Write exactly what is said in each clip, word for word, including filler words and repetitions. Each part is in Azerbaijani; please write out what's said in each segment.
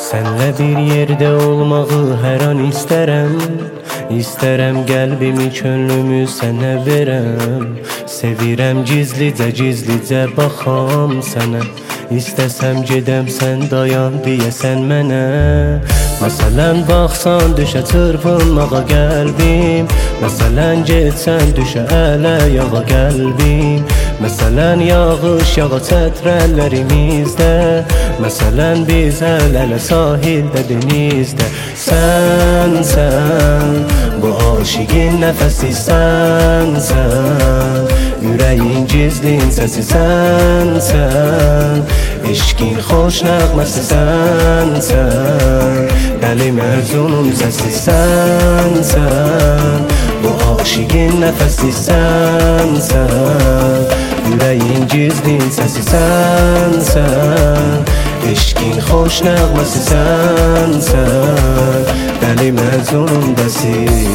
Sənlə bir yerdə olmağı hər an istərəm. İstərəm qəlbimi, könlümü sənə verəm. Sevirəm gizlicə, gizlicə baxam sənə. İstəsəm gedəm, sən dayan deyəsən mənə. Məsələn baxsan düşə çırpınmağa qəlbim. Məsələn getsən düşə ələ yağa qəlbim. Məsələn yağış yağa çətrəllərimizdə. Məsələn biz əl-ələ sahildə denizdə. Sən, sən bu aşiqin nəfəsi sənsən. Ürəyin gizlin səsi sənsən. Eşqin xoş nəğməsi sənsən. Dəli Məcnunun səsi sənsən. Bu aşiqin nəfəsi sənsən. Ürəyin gizlin səsi sənsən. Eşqin xoş nəğməsi sənsən. Dəli Məcnunun bəsi.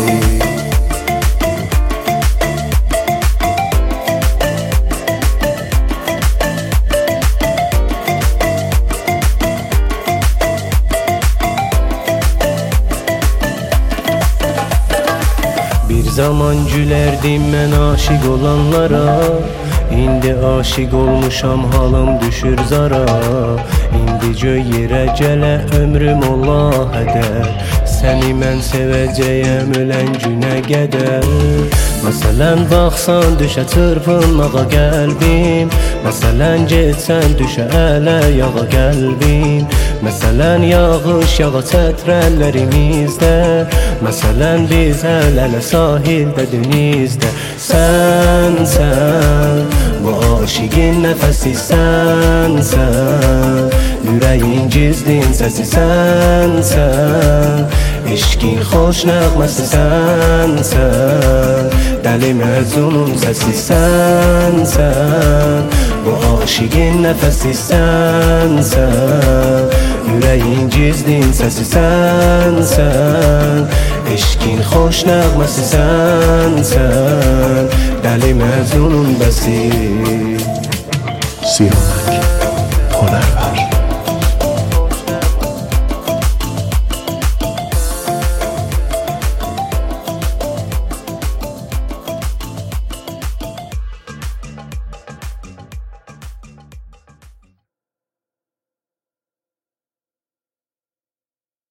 Bir zaman gülərdim mən aşiq olanlara. İndi aşiq olmuşam, halım düşür zara. İndi göy yerə gələ ömrüm ola hədər. Səni mən sevəcəyəm ölən günə qədər. Məsələn baxsan düşə çırpınmağa qəlbim. Məsələn getsən düşə ələ yağa qəlbim. Məsələn yağış yağa çətrəllərimizdə. Məsələn biz əl-ələ sahildə denizdə. Sən, sən bu aşiqin nəfəsi sənsən. Ürəyin gizlin səsi sənsən. Eşqin xoş nəğməsi sənsən. Dəli Məcnunun səsi sənsən. Bu aşiqin nəfəsi sənsən. Ürəyin gizlin səsi sənsən. Eşqin xoş nəğməsi sənsən. Dəli Məcnunun bəsi. سیامک هنرمند